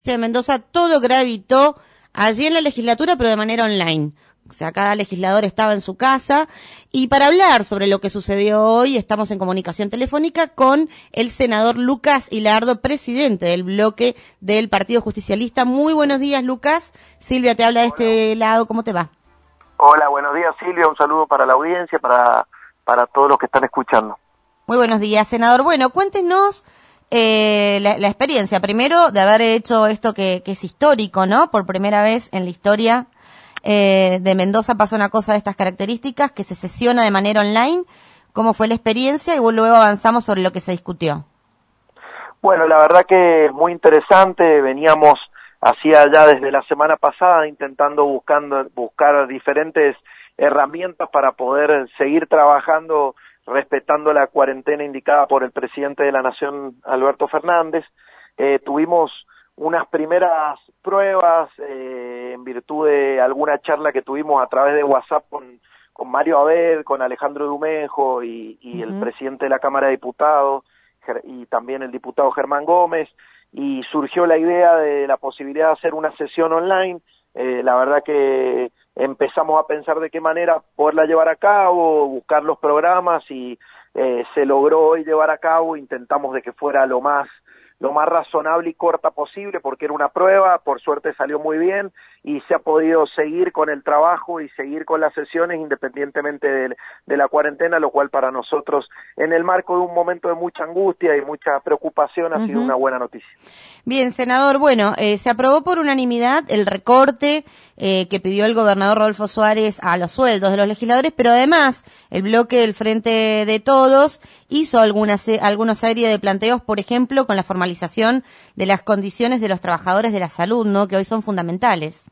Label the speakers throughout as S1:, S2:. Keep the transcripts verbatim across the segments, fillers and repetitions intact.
S1: de Mendoza, todo gravitó allí en la legislatura, pero de manera online. O sea, cada legislador estaba en su casa. Y para hablar sobre lo que sucedió hoy, estamos en comunicación telefónica con el senador Lucas Hilardo, presidente del bloque del Partido Justicialista. Muy buenos días, Lucas. Silvia te habla de este lado. ¿Cómo te va?
S2: Hola, buenos días, Silvia. Un saludo para la audiencia, para, para todos los que están escuchando.
S1: Muy buenos días, senador. Bueno, cuéntenos eh, la, la experiencia, primero, de haber hecho esto que, que es histórico, ¿no? Por primera vez en la historia eh, de Mendoza pasa una cosa de estas características, que se sesiona de manera online. ¿Cómo fue la experiencia? Y luego avanzamos sobre lo que se discutió.
S2: Bueno, la verdad que es muy interesante. Veníamos hacía ya desde la semana pasada intentando buscando buscar diferentes herramientas para poder seguir trabajando respetando la cuarentena indicada por el presidente de la Nación, Alberto Fernández. Eh, tuvimos unas primeras pruebas eh, en virtud de alguna charla que tuvimos a través de WhatsApp con, con Mario Abel, con Alejandro Dumejo y, y uh-huh. el presidente de la Cámara de Diputados y también el diputado Germán Gómez, y surgió la idea de la posibilidad de hacer una sesión online. Eh, la verdad que empezamos a pensar de qué manera poderla llevar a cabo, buscar los programas y eh, se logró hoy llevar a cabo. Intentamos de que fuera lo más lo más razonable y corta posible porque era una prueba, por suerte salió muy bien y se ha podido seguir con el trabajo y seguir con las sesiones independientemente de, de la cuarentena, lo cual para nosotros en el marco de un momento de mucha angustia y mucha preocupación ha uh-huh. sido una buena noticia.
S1: Bien, senador, bueno, eh, se aprobó por unanimidad el recorte eh, que pidió el gobernador Rodolfo Suárez a los sueldos de los legisladores, pero además el bloque del Frente de Todos hizo alguna, alguna serie de planteos, por ejemplo, con la formalización de las condiciones de los trabajadores de la salud, ¿no?, que hoy son fundamentales.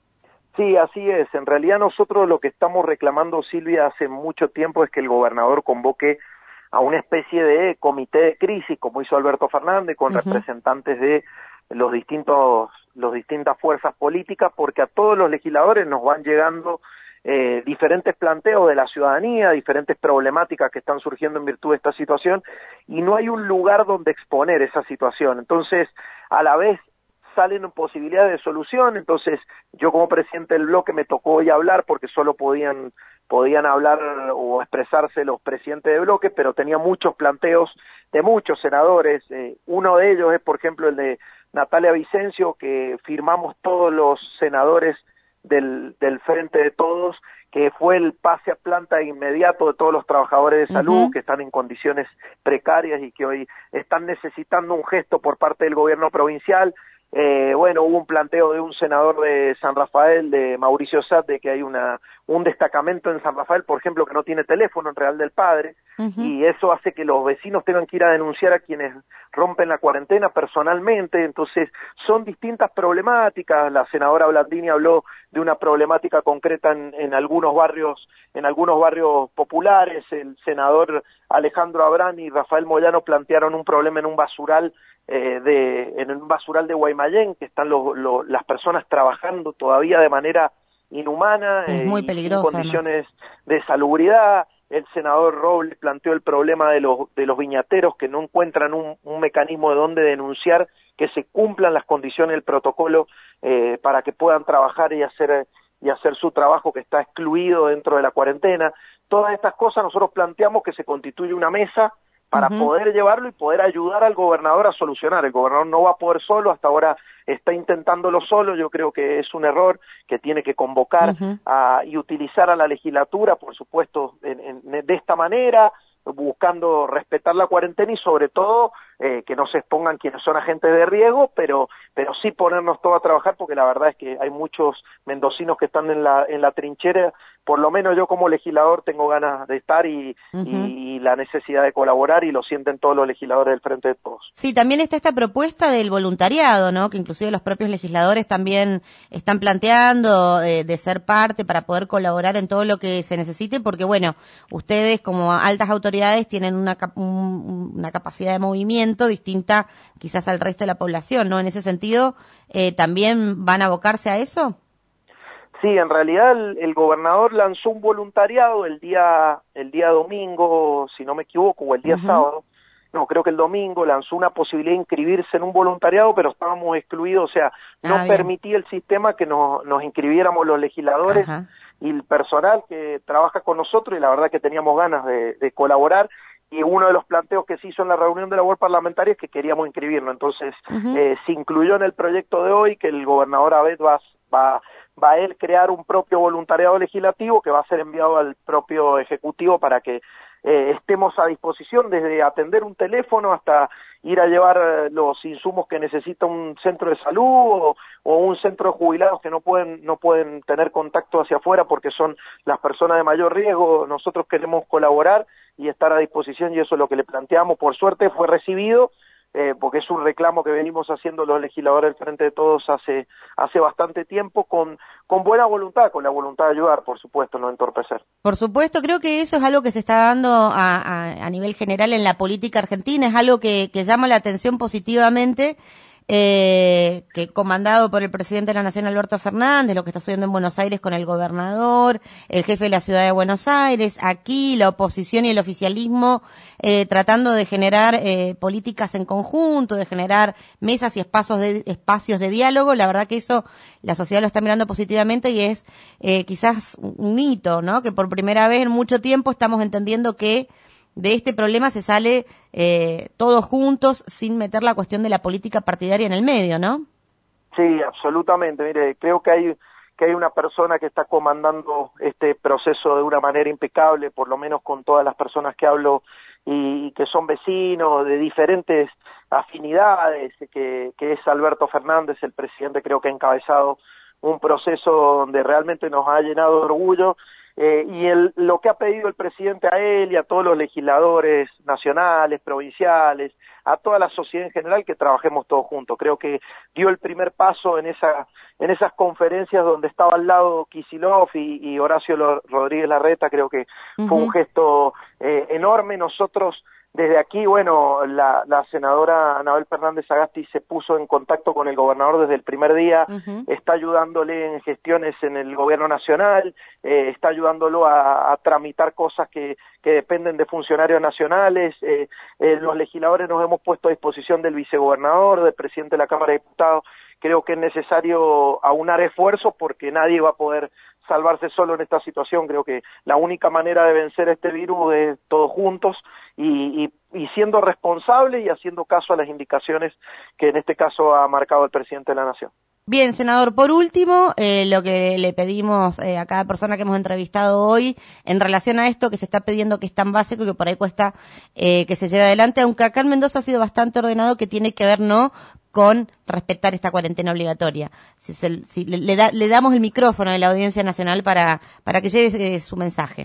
S2: Sí, así es. En realidad nosotros lo que estamos reclamando, Silvia, hace mucho tiempo es que el gobernador convoque a una especie de comité de crisis, como hizo Alberto Fernández, con uh-huh. representantes de los distintos, los distintas fuerzas políticas, porque a todos los legisladores nos van llegando eh, diferentes planteos de la ciudadanía, diferentes problemáticas que están surgiendo en virtud de esta situación, y no hay un lugar donde exponer esa situación. Entonces, a la vez salen posibilidades de solución. Entonces yo como presidente del bloque me tocó hoy hablar porque solo podían podían hablar o expresarse los presidentes de bloque, pero tenía muchos planteos de muchos senadores. Eh, uno de ellos es, por ejemplo, el de Natalia Vicencio, que firmamos todos los senadores del, del Frente de Todos, que fue el pase a planta inmediato de todos los trabajadores de salud uh-huh. que están en condiciones precarias y que hoy están necesitando un gesto por parte del gobierno provincial. Eh, bueno, hubo un planteo de un senador de San Rafael, de Mauricio Satt, de que hay una un destacamento en San Rafael, por ejemplo, que no tiene teléfono en Real del Padre, uh-huh. y eso hace que los vecinos tengan que ir a denunciar a quienes rompen la cuarentena personalmente. Entonces, son distintas problemáticas. La senadora Blandini habló de una problemática concreta en, en algunos barrios, en algunos barrios populares. El senador Alejandro Abrán y Rafael Moyano plantearon un problema en un basural eh, de en un basural de Guaymallén, que están los, los, las personas trabajando todavía de manera inhumana,
S1: es muy
S2: eh,
S1: peligroso,
S2: y sin condiciones
S1: además.
S2: de salubridad. El senador Robles planteó el problema de los de los viñateros que no encuentran un, un mecanismo de dónde denunciar que se cumplan las condiciones del protocolo eh, para que puedan trabajar y hacer y hacer su trabajo, que está excluido dentro de la cuarentena. Todas estas cosas nosotros planteamos que se constituye una mesa para uh-huh. poder llevarlo y poder ayudar al gobernador a solucionar. El gobernador no va a poder solo, hasta ahora está intentándolo solo. Yo creo que es un error, que tiene que convocar uh-huh. a, y utilizar a la legislatura, por supuesto, en, en, de esta manera, buscando respetar la cuarentena y sobre todo eh, que no se expongan quienes son agentes de riesgo, pero pero sí ponernos todos a trabajar, porque la verdad es que hay muchos mendocinos que están en la en la trinchera. Por lo menos yo como legislador tengo ganas de estar y, uh-huh. y, y la necesidad de colaborar, y lo sienten todos los legisladores del Frente de Todos.
S1: Sí, también está esta propuesta del voluntariado, ¿no?, que inclusive los propios legisladores también están planteando eh, de ser parte para poder colaborar en todo lo que se necesite, porque bueno, ustedes como altas autoridades tienen una, un, una capacidad de movimiento distinta quizás al resto de la población, ¿no? En ese sentido, eh, ¿también van a abocarse a eso?
S2: Sí, en realidad el, el gobernador lanzó un voluntariado el día el día domingo, si no me equivoco, o el día uh-huh. sábado, no, creo que el domingo lanzó una posibilidad de inscribirse en un voluntariado, pero estábamos excluidos, o sea, no ah, permitía el sistema que nos, nos inscribiéramos los legisladores. Ajá. Y el personal que trabaja con nosotros, y la verdad que teníamos ganas de, de colaborar, y uno de los planteos que se hizo en la reunión de la labor parlamentaria es que queríamos inscribirnos, entonces uh-huh. eh, se incluyó en el proyecto de hoy que el gobernador Abed va, va, va a él crear un propio voluntariado legislativo que va a ser enviado al propio Ejecutivo para que eh, estemos a disposición desde atender un teléfono hasta ir a llevar los insumos que necesita un centro de salud o, o un centro de jubilados que no pueden no pueden tener contacto hacia afuera porque son las personas de mayor riesgo. Nosotros queremos colaborar y estar a disposición, y eso es lo que le planteamos. Por suerte fue recibido, eh, porque es un reclamo que venimos haciendo los legisladores del Frente de Todos hace hace bastante tiempo, con con buena voluntad, con la voluntad de ayudar, por supuesto, no entorpecer.
S1: Por supuesto, creo que eso es algo que se está dando a, a, a nivel general en la política argentina, es algo que, que llama la atención positivamente, eh, que comandado por el presidente de la Nación, Alberto Fernández, lo que está sucediendo en Buenos Aires con el gobernador, el jefe de la ciudad de Buenos Aires, aquí la oposición y el oficialismo eh, tratando de generar eh, políticas en conjunto, de generar mesas y espacios de, espacios de diálogo. La verdad que eso la sociedad lo está mirando positivamente y es eh, quizás un hito, ¿no? Que por primera vez en mucho tiempo estamos entendiendo que de este problema se sale eh, todos juntos sin meter la cuestión de la política partidaria en el medio, ¿no?
S2: Sí, absolutamente. Mire, creo que hay que hay una persona que está comandando este proceso de una manera impecable, por lo menos con todas las personas que hablo y, y que son vecinos de diferentes afinidades, que, que es Alberto Fernández, el presidente. Creo que ha encabezado un proceso donde realmente nos ha llenado de orgullo. Eh, y el, lo que ha pedido el presidente a él y a todos los legisladores nacionales, provinciales, a toda la sociedad en general, que trabajemos todos juntos. Creo que dio el primer paso en esa en esas conferencias donde estaba al lado Kicillof y, y Horacio Rodríguez Larreta. Creo que uh-huh. fue un gesto eh, enorme. Nosotros desde aquí, bueno, la, la senadora Anabel Fernández Sagasti se puso en contacto con el gobernador desde el primer día, uh-huh. está ayudándole en gestiones en el gobierno nacional, eh, está ayudándolo a, a tramitar cosas que, que dependen de funcionarios nacionales. Eh, eh, los legisladores nos hemos puesto a disposición del vicegobernador, del presidente de la Cámara de Diputados. Creo que es necesario aunar esfuerzos porque nadie va a poder salvarse solo en esta situación. Creo que la única manera de vencer este virus es todos juntos y, y, y siendo responsables y haciendo caso a las indicaciones que en este caso ha marcado el presidente de la Nación.
S1: Bien, senador, por último, eh, lo que le pedimos eh, a cada persona que hemos entrevistado hoy en relación a esto que se está pidiendo, que es tan básico y que por ahí cuesta eh, que se lleve adelante, aunque acá en Mendoza ha sido bastante ordenado, que tiene que ver, ¿no?, con respetar esta cuarentena obligatoria. Si, se, si le, le, da, le damos el micrófono a la Audiencia Nacional para, para que lleve eh, su mensaje.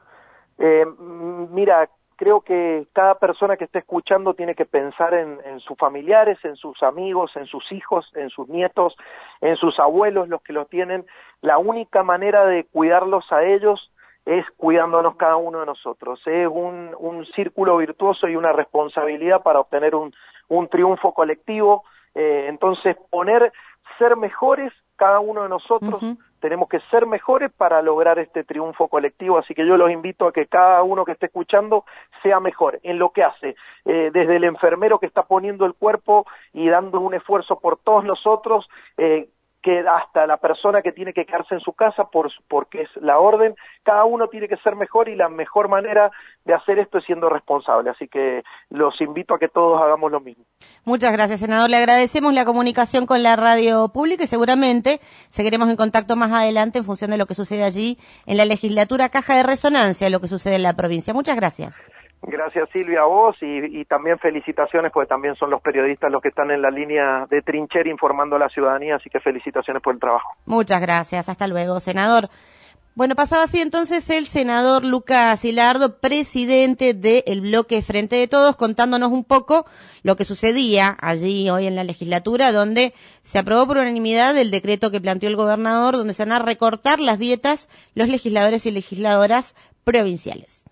S2: Eh, mira, creo que cada persona que esté escuchando tiene que pensar en, en sus familiares, en sus amigos, en sus hijos, en sus nietos, en sus abuelos, los que los tienen. La única manera de cuidarlos a ellos es cuidándonos cada uno de nosotros. Es un, un círculo virtuoso y una responsabilidad para obtener un, un triunfo colectivo. Eh, entonces, poner, ser mejores cada uno de nosotros, uh-huh. tenemos que ser mejores para lograr este triunfo colectivo. Así que yo los invito a que cada uno que esté escuchando sea mejor en lo que hace, eh, desde el enfermero que está poniendo el cuerpo y dando un esfuerzo por todos nosotros, eh, que hasta la persona que tiene que quedarse en su casa por, porque es la orden. Cada uno tiene que ser mejor y la mejor manera de hacer esto es siendo responsable. Así que los invito a que todos hagamos lo mismo.
S1: Muchas gracias, senador. Le agradecemos la comunicación con la radio pública y seguramente seguiremos en contacto más adelante en función de lo que sucede allí en la legislatura Caja de Resonancia, lo que sucede en la provincia. Muchas gracias.
S2: Gracias, Silvia, a vos y, y también felicitaciones porque también son los periodistas los que están en la línea de trinchera informando a la ciudadanía, así que felicitaciones por el trabajo.
S1: Muchas gracias, hasta luego, senador. Bueno, pasaba así entonces el senador Lucas Gilardo, presidente del bloque Frente de Todos, contándonos un poco lo que sucedía allí hoy en la legislatura, donde se aprobó por unanimidad el decreto que planteó el gobernador, donde se van a recortar las dietas los legisladores y legisladoras provinciales.